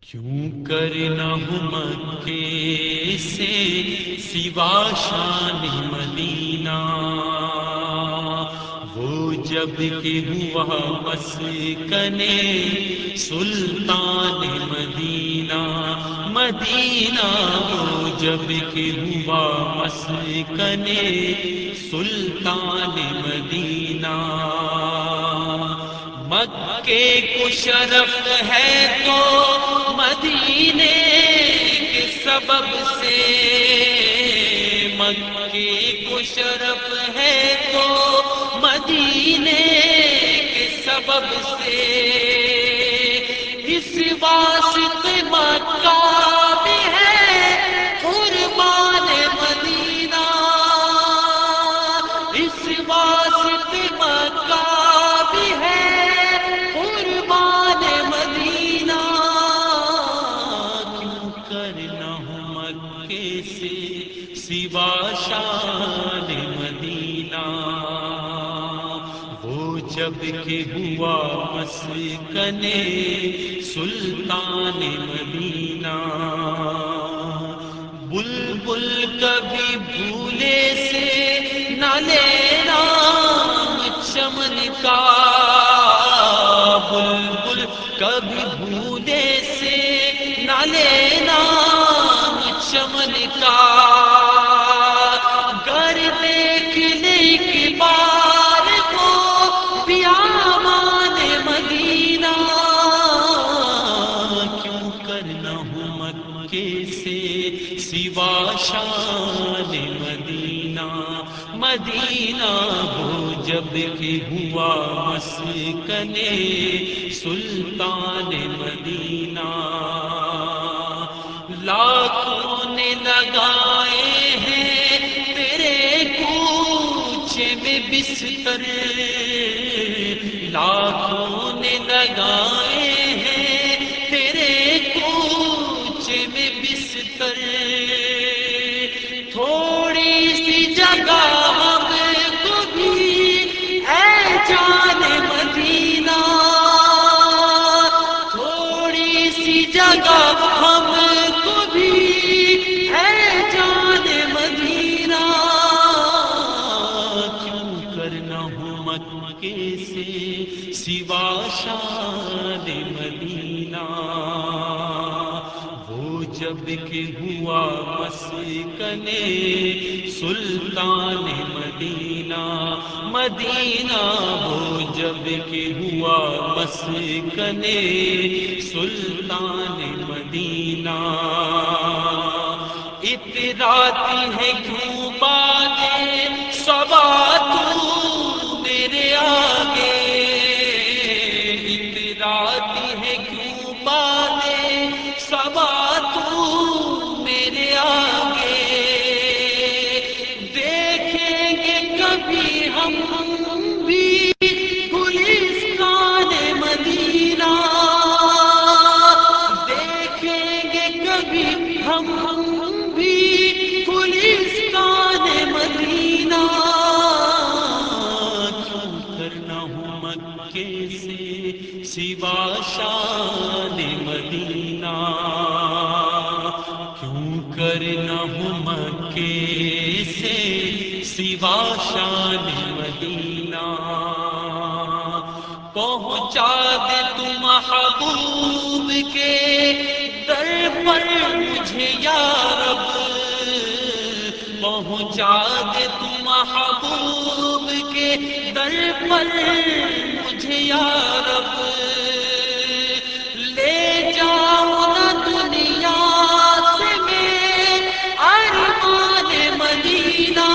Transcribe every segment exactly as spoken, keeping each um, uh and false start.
کیوں کرنا ہوں مکے سے سوا شان مدینہ، وہ جب کہ ہوا مسکن سلطان مدینہ، مدینہ وہ جب کہ ہوا مسکن سلطان مدینہ۔ مکے کو شرف ہے تو مدینے کے سبب سے، مکے کو شرف ہے تو مدینے کے سبب سے، اس واسطے مکہ بھی ہے قربان مدینہ، اس واسطے مکہ بھی ہے قربان مدینہ۔ کیوں کرنا ہوں مکے سے سوا شان مدینہ، وہ جب کہ ہوا مسکن سلطان مدینہ۔ بلبل کبھی بھولے سے نہ لینا چمن کا، بلبل کبھی بھولے سے نہ لینا چمن کا، گر دیکھنے کی بار کو بیابان مدینہ۔ کیوں کرنا ہوں مکے سے سوا شان مدینہ، مدینہ وہ جب کہ ہوا مسکن سلطان مدینہ۔ لاکھوں نے لگائے ہیں تیرے کوچے میں بستر، لاکھوں نے لگائے ہیں تیرے کوچے میں بستر، تھوڑی سی جگہ ہم کو بھی اے جان مدینہ، تھوڑی سی جگہ ہم کو بھی اے جان مدینہ۔ کیوں کرنا ہوں مکے سے سوا شان مدینہ، وہ جب کہ ہوا مسکن سلطان مدینہ، مدینہ وہ جب کہ ہوا مسکن سلطان مدینہ۔ اتراتی ہے کیوں باتیں صبا تو میرے آگے، اتراتی ہے کیوں باتیں صبا تو میرے آگے، دیکھیں گے کبھی ہم بھی گلستان مدینہ، دیکھیں گے کبھی ہم بھی گلستان مدینہ۔ کیوں کرنا ہوں مکے سے سوا شان مدینہ، کیوں کرنا ہوں مکے سے سوا شان مدینہ۔ پہنچا دے تو محبوب کے در پر مجھے یا رب، پہنچا دے تو محبوب کے در پر مجھے یا رب، لے جاؤ نہ دنیا سے میں ارمان مدینہ،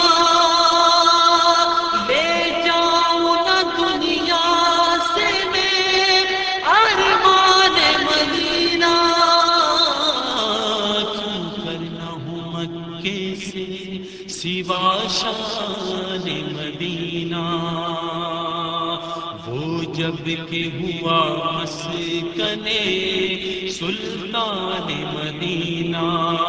لے جاؤ نہ دنیا سے میں ارمان مدینہ۔ کیوں کرنا ہوں مکے سے سوا شان مدینہ، وہ جب کہ ہوا مسکن سلطان مدینہ۔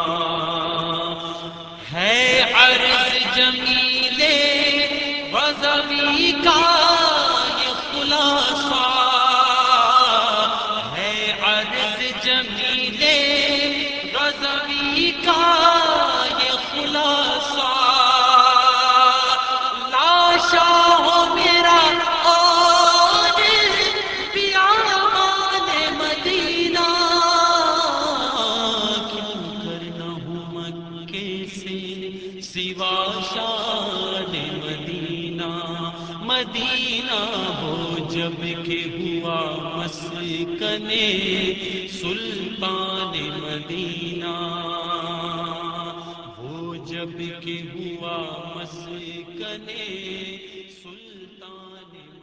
ہے عرض جمیل غزوی کا یہ خلاصہ، ہے عرض جمیلے رضوی کا یہ خلاصہ، لاشا ہو میرا اور بیابان مدینہ، کیوں کرنا ہوں مکے سے سوا شان مدینہ، مدینہ ہو جب کہ ہوا مسکن سلطان مدینہ، وہ جب کہ ہوا مسکن سلطان